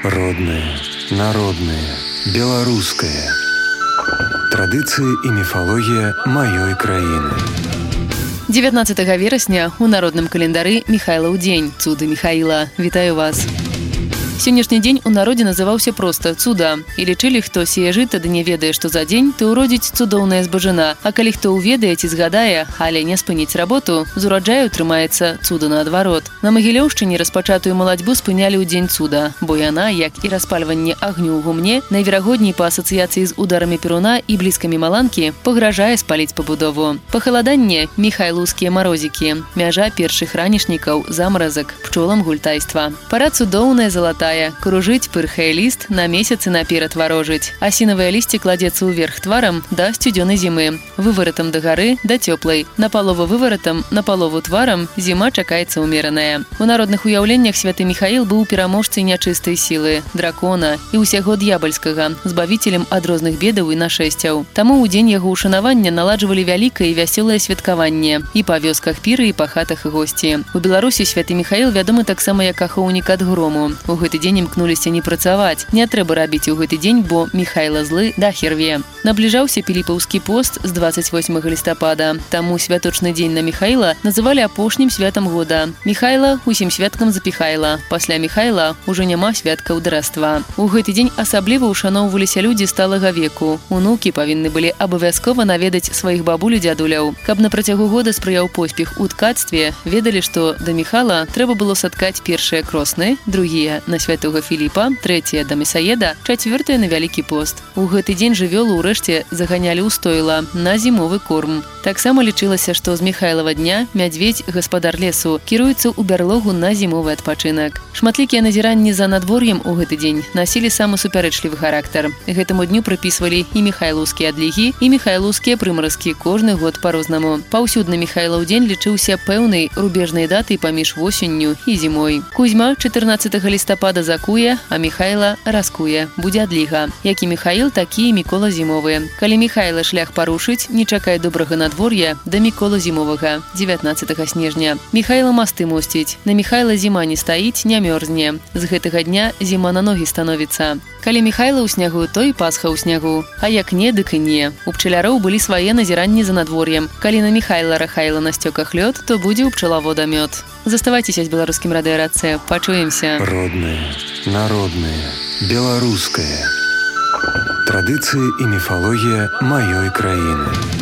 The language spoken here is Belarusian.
Родное, народное, беларускае. Традыцыі і міфалогія маёй краіны. 19 верасня у народным календары Михайлаў дзень, цуды Михаіла. Вітаю вас! Сённяшні дзень у народзе называўся проста цуда. І лічылі, хто сее жыта ды не ведае, што за дзень, то ўродзіць цудоўная збажына. А калі хто ўведае ці згадае, але не спыніць работу, з ураджаю трымаецца цуда наадварот. На Магілёўшчыне распачатую малацьбу спынялі ў дзень цуда, бо яна, як і распальванне агню ў гумне, найверагодней па асацыяцыі з ударамі перуна і блізкамі маланкі, пагражае спаліць пабудову. Пахаладанне – міхайлаўскія марозікі, мяжа першых ранішнікаў, замаразак, пчолам гультайства. Пара цудоўная залатая, кружыць пырхае ліст, на месяцы наперад варожыць. Асінавае лісце кладзецца ўверх тварам да сцюдзёнай зімы, вываратам да гары да цёплай. На палову вываратам, на палову тварам зіма чакаецца ўмераная. У народных уяўленнях святы Михаіл быў пераможцай нячыстай сілы, дракона і ўсяго д'ябальскага, збавіцелем ад розных бедаў і нашэсцяў. Таму ў дзень яго ушанавання наладжвалі вялікае і вясёлае святкаванне і па вёсках піры, і па хатах госці. У Беларусі святы Михаіл вядомы таксама як ахоўнік ад грому. У гэты дзень імкнуліся не працаваць. Не трэба рабіць у гэты дзень, бо Михайла злы дахі рве. Набліжаўся піліпаўскі пост з 28 лістапада. Таму святочны дзень на Михайла называлі апошнім святам года. Михайла усім святкам запіхайла. Пасля Михайла ўжо няма святкаў дараства. У гэты дзень асабліва ушаноўваліся людзі сталага веку. Унукі павінны былі абавязкова наведаць сваіх бабуль і дзядуляў. Каб на працягу года спрыяў поспех у ткацтве, ведалі, што да Михала трэба было садкаць першыя кросны, другія на святога Філіпа, трэція да Месаеда, чацвёртая на Вялікі пост. У гэты дзень жывёлу ўрэшце заганялі ў стойла на зімовы корм. Таксама лічылася, што з Михайлава дня мядзведзь, гаспадар лесу, кіруецца ў бярлогу на зімовы адпачынак. Шматлікія назіранні за надвор'ем у гэты дзень насілі самы супярэчлівы характар. Гэтаму дню прыпісвалі і міхайлаўскія адлігі, і міхайлаўскія прымаразкі, кожны год па-рознаму. Паўсюдны Михайлаў дзень лічыўся пэўнай рубежнай датай паміж восенню і зімой. Кузьма 14 лістапада закуе, а Михайла раскуе, будзе адліга. Як і Михаіл, такі і Мікола зімовы. Калі Михайла шлях парушыць, не чакай добрага надвор'я да Мікола зімовага, 19 снежня. Михайла масты мосціць. На Михайла зіма не стаіць, не мёрзне. З гэтага дня зіма на ногі становіцца. Калі Михайла ў снягу, то і Пасха ў снягу. А як не, дык і не. У пчаляроў былі свае назіранні за надвор'ем. Калі на Михайла рахайла на сцёках лёд, то будзе ў пчалавода мёд. Заставайцеся з беларускім радыёрацыя. Пачуемся. Родное, народное, беларускае. Традыцыі і міфалогія маёй краіны.